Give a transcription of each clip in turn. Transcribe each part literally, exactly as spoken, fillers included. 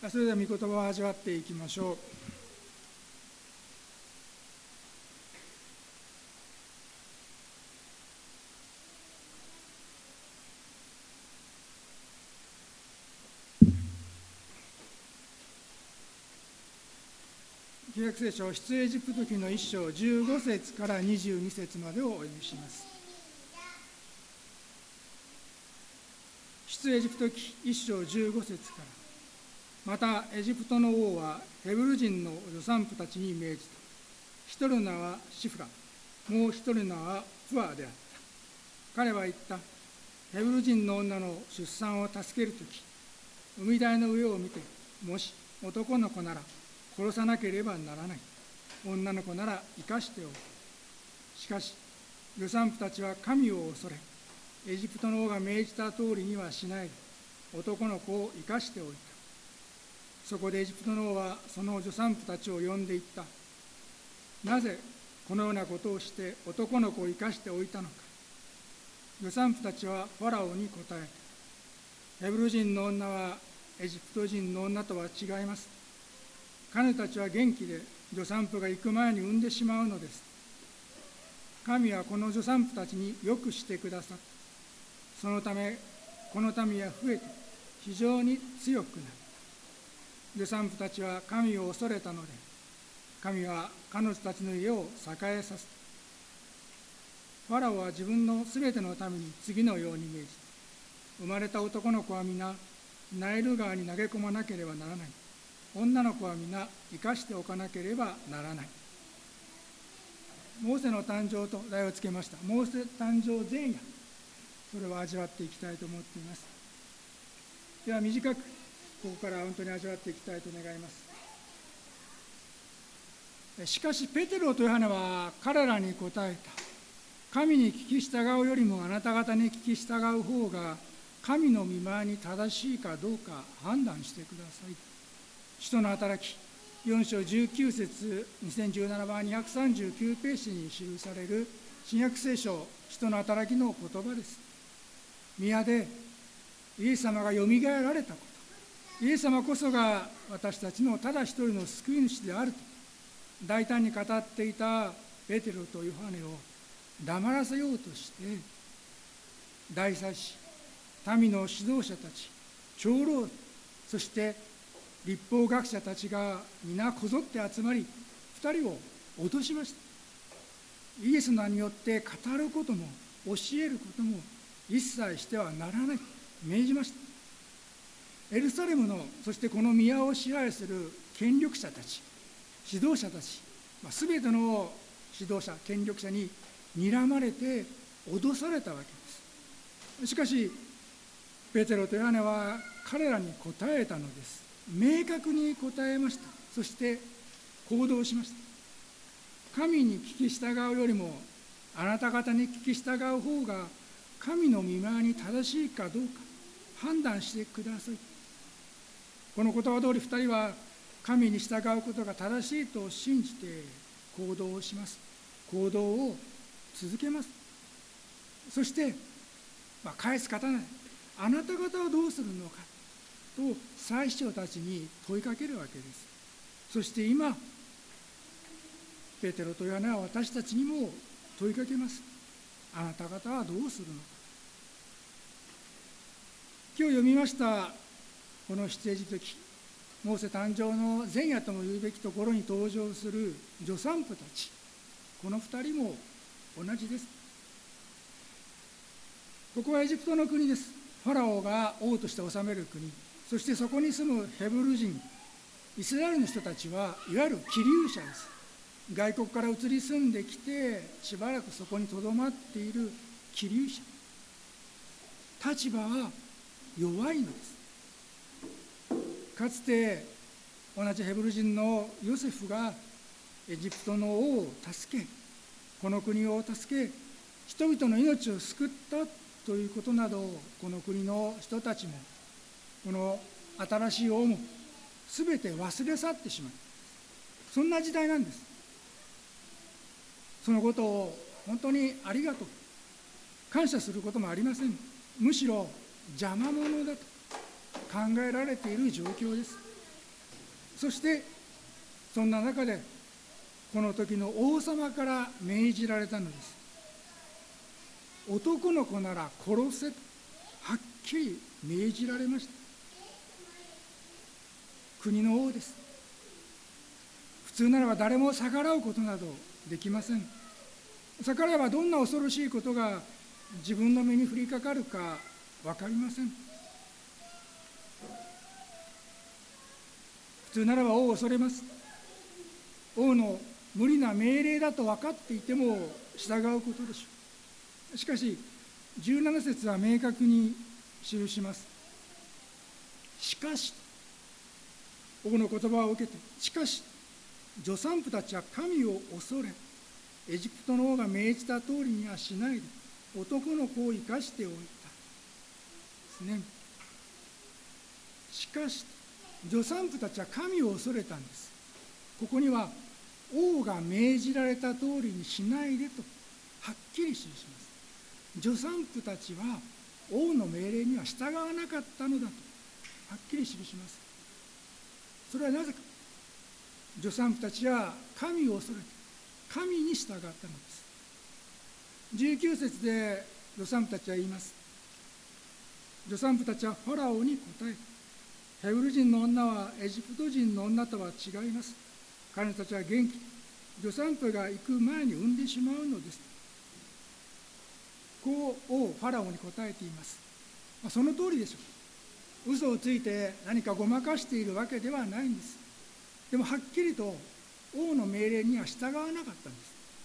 それでは御言葉を味わっていきましょう。旧約聖書出エジプト記のいっ章じゅうご節からにじゅうに節までをお読みします。出エジプト記いっ章じゅうご節から、またエジプトの王はヘブル人の助産婦たちに命じた。一人の名はシフラ、もう一人の名はプアであった。彼は言った。ヘブル人の女の出産を助けるとき、海台の上を見て、もし男の子なら殺さなければならない。女の子なら生かしておく。しかし、助産婦たちは神を恐れ、エジプトの王が命じた通りにはしないで、男の子を生かしておいた。そこでエジプトの王はその助産婦たちを呼んでいった。なぜこのようなことをして男の子を生かしておいたのか。助産婦たちはファラオに答えた。ヘブル人の女はエジプト人の女とは違います。彼女たちは元気で助産婦が行く前に産んでしまうのです。神はこの助産婦たちによくしてくださった。そのためこの民は増えて非常に強くなった。助産婦たちは神を恐れたので、神は彼女たちの家を栄えさせた。ファラオは自分のすべての民に次のように命じた。生まれた男の子は皆ナイル川に投げ込まなければならない。女の子は皆生かしておかなければならない。モーセの誕生と題をつけました。モーセ誕生前夜、それを味わっていきたいと思っています。では短くここから本当に味わっていきたいと願います。しかしペテロとヨハネは彼らに答えた。神に聞き従うよりもあなた方に聞き従う方が神の御前に正しいかどうか判断してください。使徒の働きよん章じゅうきゅう節、にせんじゅうななばんにひゃくさんじゅうきゅうページに記される新約聖書使徒の働きの言葉です。宮でイエス様がよみがえられたこと、イエス様こそが私たちのただ一人の救い主であると大胆に語っていたペテロとヨハネを黙らせようとして、大祭司、民の指導者たち、長老、そして律法学者たちが皆こぞって集まり、二人を脅しました。イエスの名によって語ることも教えることも一切してはならないと命じました。エルサレムの、そしてこの宮を支配する権力者たち、指導者たち、すべての指導者、権力者に睨まれて脅されたわけです。しかしペテロとヨハネは彼らに答えたのです。明確に答えました。そして行動しました。神に聞き従うよりもあなた方に聞き従う方が神の御前に正しいかどうか判断してください。この言葉通り二人は神に従うことが正しいと信じて行動をします。行動を続けます。そして、まあ、返す方ない。あなた方はどうするのかと祭司長たちに問いかけるわけです。そして今、ペテロとヨハネは私たちにも問いかけます。あなた方はどうするのか。今日読みましたこの出エジプト記、モーセ誕生の前夜とも言うべきところに登場する助産婦たち、この二人も同じです。ここはエジプトの国です。ファラオが王として治める国、そしてそこに住むヘブル人、イスラエルの人たちはいわゆる寄留者です。外国から移り住んできてしばらくそこにとどまっている寄留者。立場は弱いのです。かつて同じヘブル人のヨセフがエジプトの王を助け、この国を助け、人々の命を救ったということなどをこの国の人たちもこの新しい王も全て忘れ去ってしまう、そんな時代なんです。そのことを本当にありがとう、感謝することもありません。むしろ邪魔者だと考えられている状況です。 そしてそんな中でこの時の王様から命じられたのです。男の子なら殺せとはっきり命じられました。国の王です。普通ならば誰も逆らうことなどできません。逆らえばどんな恐ろしいことが自分の目に降りかかるか分かりません。普通ならば王を恐れます。王の無理な命令だと分かっていても従うことでしょう。しかしじゅうなな節は明確に記します。しかし、王の言葉を受けて、しかし助産婦たちは神を恐れ、エジプトの王が命じた通りにはしないで男の子を生かしておいたですね。しかし助産婦たちは神を恐れたんです。ここには王が命じられた通りにしないでとはっきり記します。助産婦たちは王の命令には従わなかったのだとはっきり記します。それはなぜか。助産婦たちは神を恐れて神に従ったのです。じゅうきゅう節で助産婦たちは言います。助産婦たちはファラオに答え、ヘブル人の女はエジプト人の女とは違います。彼女たちは元気、助産婦が行く前に産んでしまうのです。こう王ファラオに答えています。その通りでしょう。嘘をついて何かごまかしているわけではないんです。でもはっきりと王の命令には従わなかったんです。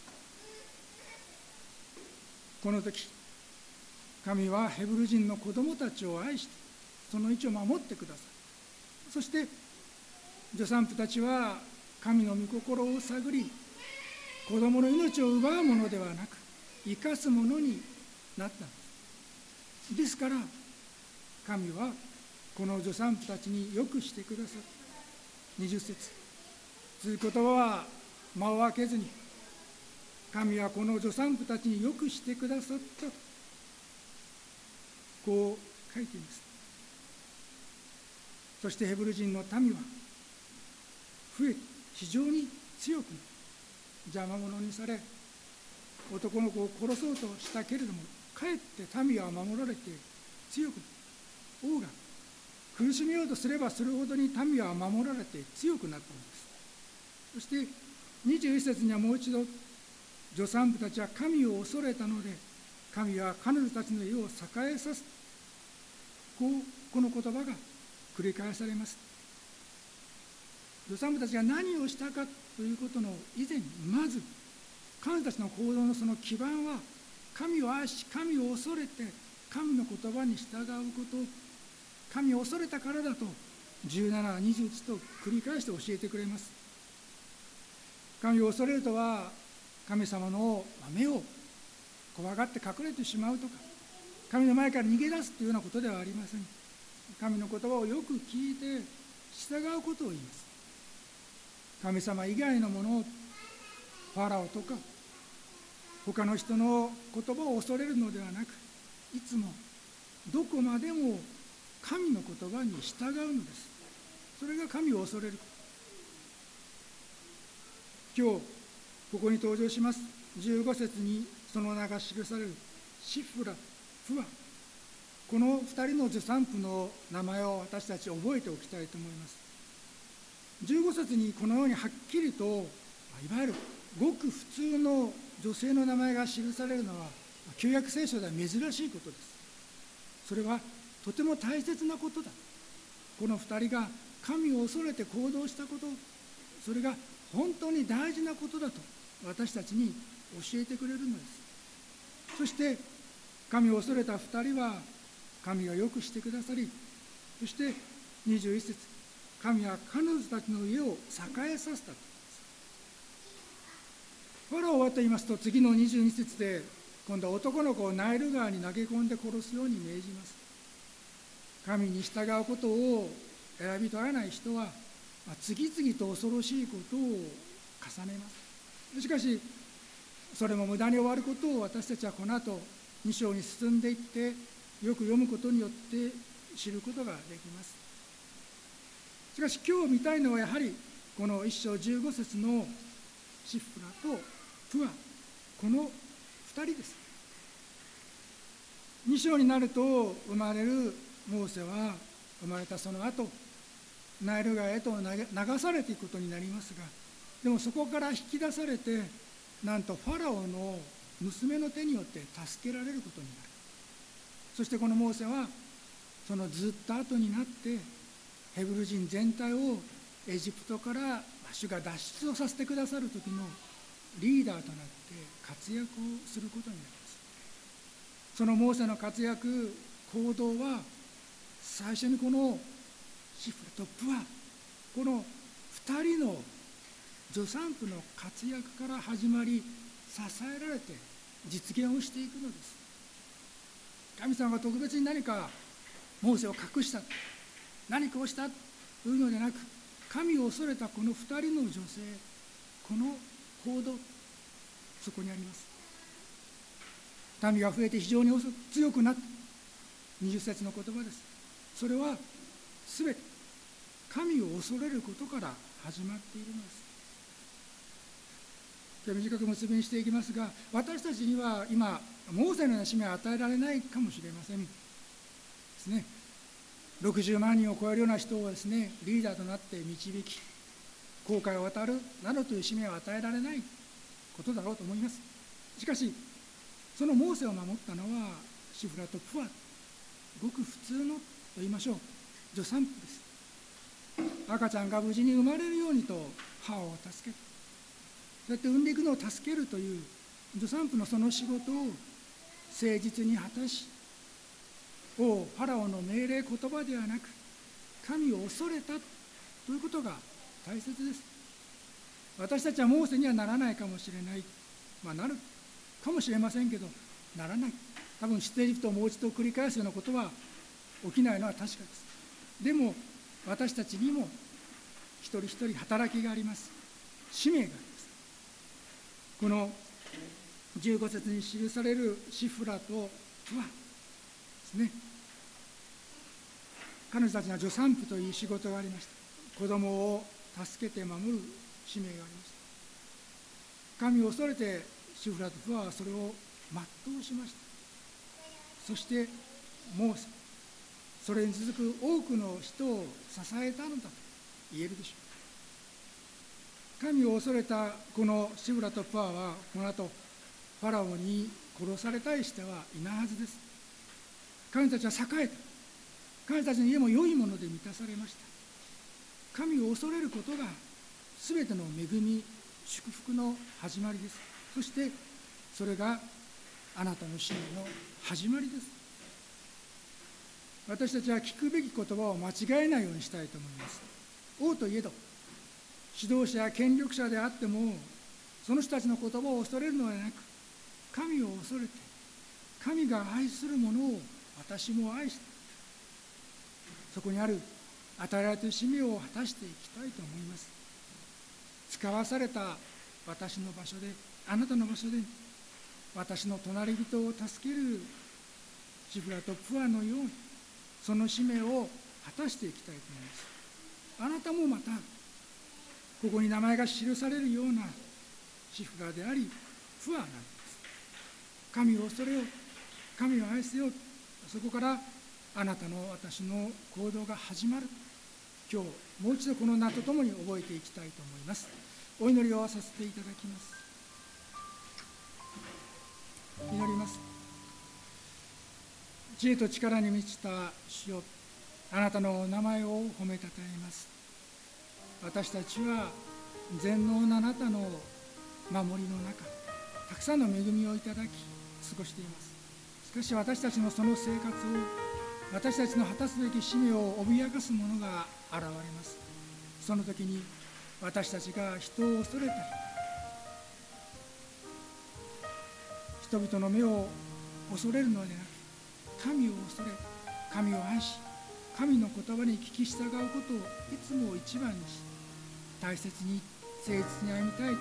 この時、神はヘブル人の子供たちを愛してその位置を守ってください。そして助産婦たちは神の御心を探り、子供の命を奪うものではなく生かすものになったんです。ですから神はこの助産婦たちによくしてくださった。にじゅう節、という言葉は間を空けずに、神はこの助産婦たちによくしてくださったとこう書いています。そしてヘブル人の民は増えて非常に強く邪魔者にされ、男の子を殺そうとしたけれどもかえって民は守られて強くなる。王が苦しめようとすればするほどに民は守られて強くなったのです。そしてにじゅういち節にはもう一度、助産婦たちは神を恐れたので神は彼女たちの家を栄えさす。こうこの言葉が繰り返されます。助産婦たちが何をしたかということの以前に、まず彼女たちの行動のその基盤は神を愛し神を恐れて神の言葉に従うこと、神を恐れたからだとじゅうなな、にじゅういちと繰り返して教えてくれます。神を恐れるとは神様の目を怖がって隠れてしまうとか、神の前から逃げ出すというようなことではありません。神の言葉をよく聞いて従うことを言います。神様以外のものを、ファラオとか他の人の言葉を恐れるのではなく、いつもどこまでも神の言葉に従うのです。それが神を恐れる。今日ここに登場しますじゅうご節にその名が記されるシフラ、フワ、このふたりの助産婦の名前を私たち覚えておきたいと思います。じゅうご節にこのようにはっきりといわゆるごく普通の女性の名前が記されるのは旧約聖書では珍しいことです。それはとても大切なことだ。このふたりが神を恐れて行動したこと、それが本当に大事なことだと私たちに教えてくれるのです。そして神を恐れたふたりは神がよくしてくださり、そしてにじゅういち節、神は彼女たちの家を栄えさせたと。ファラオはと言いますと、次のにじゅうに節で今度は男の子をナイル川に投げ込んで殺すように命じます。神に従うことを選び取らない人は次々と恐ろしいことを重ねます。しかしそれも無駄に終わることを私たちはこの後に章に進んでいってよく読むことによって知ることができます。 しかし今日見たいのはやはりこの一章十五節のシフラとプア、この二人です。二章になると生まれるモーセは生まれたその後ナイル川へと流されていくことになりますが、でもそこから引き出されてなんとファラオの娘の手によって助けられることになる。そしてこのモーセはそのずっと後になってヘブル人全体をエジプトから主が脱出をさせてくださる時のリーダーとなって活躍をすることになります。そのモーセの活躍行動は最初にこのシフラとプア、このふたりの助産婦の活躍から始まり、支えられて実現をしていくのです。神様が特別に何かモーセを隠した、何かをしたというのではなく、神を恐れたこのふたりの女性、この行動、そこにあります。民が増えて非常に強くなった、にじゅっ節の言葉です。それはすべて神を恐れることから始まっているのです。今日短く結びにしていきますが、私たちには今モーセのような使命は与えられないかもしれませんですね。ろくじゅうまんにんを超えるような人をですね、リーダーとなって導き、航海を渡るなどという使命は与えられないことだろうと思います。しかしそのモーセを守ったのはシフラとプア、ごく普通のと言いましょう助産婦です。赤ちゃんが無事に生まれるようにと母を助ける、そうやって産んでいくのを助けるという助産婦のその仕事を誠実に果たし、王ファラオの命令言葉ではなく神を恐れたということが大切です。私たちはモーセにはならないかもしれない、まあなるかもしれませんけどならない、多分出エジプトをもう一度繰り返すようなことは起きないのは確かです。でも私たちにも一人一人働きがあります。使命があります。このじゅうご節に記されるシフラとプアですね、彼女たちには助産婦という仕事がありました。子供を助けて守る使命がありました。神を恐れてシフラとプアはそれを全うしました。そしてモーセ、それに続く多くの人を支えたのだと言えるでしょう。神を恐れたこのシフラとプアはこの後ファラオに殺されたりしてはいないはずです。彼女たちは栄えた。彼女たちの家も良いもので満たされました。神を恐れることがすべての恵み、祝福の始まりです。そしてそれがあなたの使命の始まりです。私たちは聞くべき言葉を間違えないようにしたいと思います。王といえど指導者や権力者であってもその人たちの言葉を恐れるのではなく、神を恐れて神が愛するものを私も愛して、そこにある与えられている使命を果たしていきたいと思います。使わされた私の場所で、あなたの場所で私の隣人を助けるシフラとプアのようにその使命を果たしていきたいと思います。あなたもまたここに名前が記されるようなシフラでありプアなんです。神を恐れよう、神を愛せよう、そこからあなたの私の行動が始まる。今日もう一度この名とともに覚えていきたいと思います。お祈りをさせていただきます。祈ります。知恵と力に満ちた主よ、あなたのお名前を褒めたたえます。私たちは全能なあなたの守りの中、たくさんの恵みをいただき過ごしています。しかし私たちのその生活を、私たちの果たすべき使命を脅かすものが現れます。その時に私たちが人を恐れたり、人々の目を恐れるのでなく、神を恐れ、神を愛し、神の言葉に聞き従うことをいつも一番にし、大切に誠実に歩みたいと願います。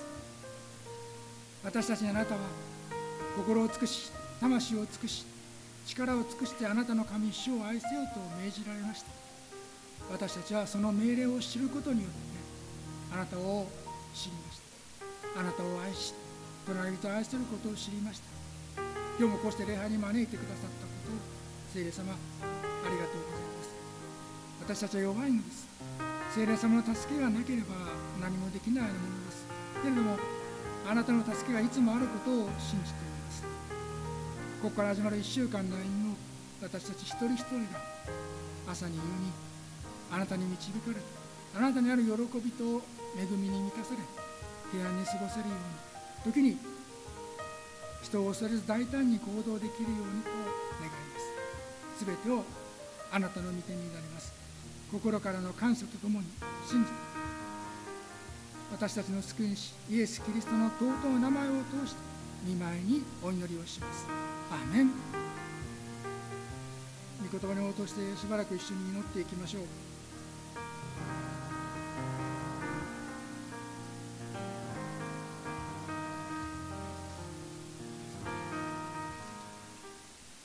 私たちにあなたは心を尽くし、魂を尽くし、力を尽くしてあなたの神主を愛せようと命じられました。 私たちはその命令を知ることによってあなたを知りました。あなたを愛し、隣人を愛することを知りました。今日もこうして礼拝に招いてくださったことを聖霊様、ありがとうございます。私たちは弱いのです。聖霊様の助けがなければ何もできないものです。けれどもあなたの助けがいつもあることを信じております。ここから始まるいっしゅうかんの歩みを私たち一人一人が朝に夕にあなたに導かれ、あなたにある喜びと恵みに満たされ、平安に過ごせるように、時に人を恐れず大胆に行動できるようにと願います。すべてをあなたの御手になります。心からの感謝とともに信じて、私たちの救い主イエス・キリストの尊い名前を通して御前にお祈りをします。アーメン。御言葉に応答してしばらく一緒に祈っていきましょう。